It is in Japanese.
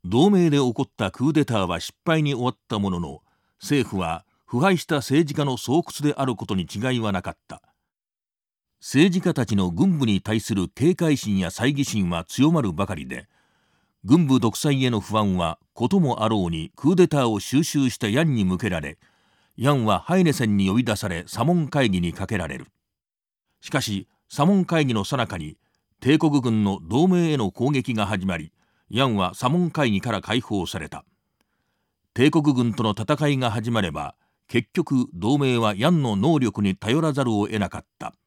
同盟で起こったクーデターは失敗に終わったものの、政府は腐敗した政治家の巣窟であることに違いはなかった。政治家たちの軍部に対する警戒心や猜疑心は強まるばかりで、軍部独裁への不安はこともあろうにクーデターを収拾したヤンに向けられ、ヤンはハイネセンに呼び出され査問会議にかけられる。しかし査問会議の最中に帝国軍の同盟への攻撃が始まり、ヤンは査問会議から解放された。帝国軍との戦いが始まれば、結局同盟はヤンの能力に頼らざるを得なかった。